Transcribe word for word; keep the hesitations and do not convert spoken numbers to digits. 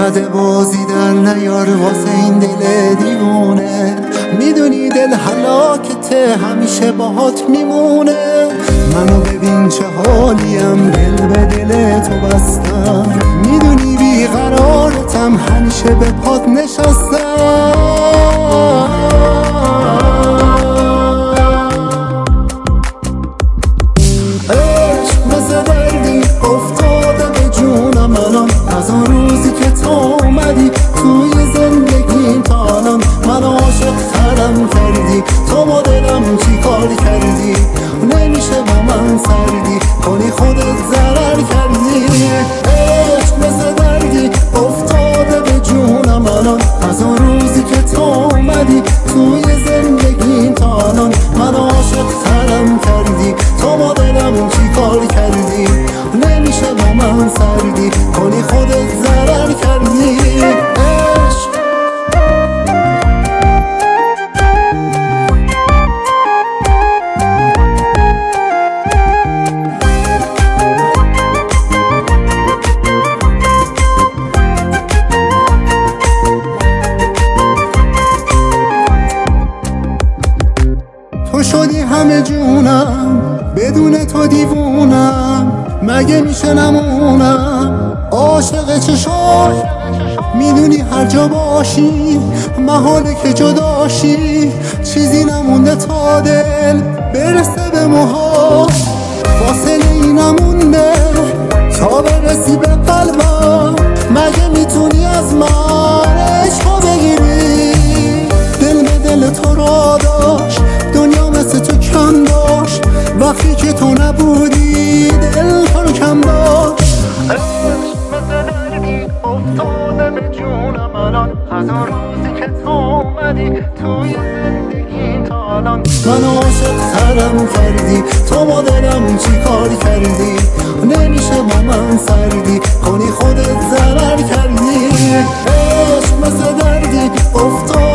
زده بازی در نیار واسه این دل دیوونه. میدونی دل هلاکته همیشه باهات میمونه. منو ببین چه حالیم دل به دل تو بستم. میدونی بیقرارتم همیشه به پات نشستم. عشق مثل دردی افتاده به جونم الان. از اون روزی که تو اومدی توی زندگیم تا الان منو عاشق ترم کردی. تو با دلم چی کار کردی؟ نمیشه با من سردی کنی خودت ضرر کردی. عشق مثل دردی افتاده به جونم الان. از اون روزی که تو اومدی توی زندگیم تا الان منو عاشق ترم کردی. تو با دلم چی کار کردی؟ نمیشه با من سردی کنی خودت ضرر کردی. عشق تو شدی همه جونم بدون تو دیوونم. مگه میشه نمونم عاشق چشات؟ میدونی هر جا باشی محاله که جداشی. چیزی نمونده تا دل برسه به موها. فاصله ای نمونده تا برسی به قلبم. مگه میتونی از من عشقو بگیری؟ دل به دل تو را داشت دنیا مثل تو کم داشت. وقتی که تو نبودی دل تو رو کم داشت. عشق مثل دردی افتاده به جونم الان. از اون روزی که تو اومدی توی زندگی تا الان منو عاشق ترم کردی. تو با دلم چی کار کردی؟ نمیشه با من سردی کنی خودت ضرر کردی. عشق مثل دردی افتاده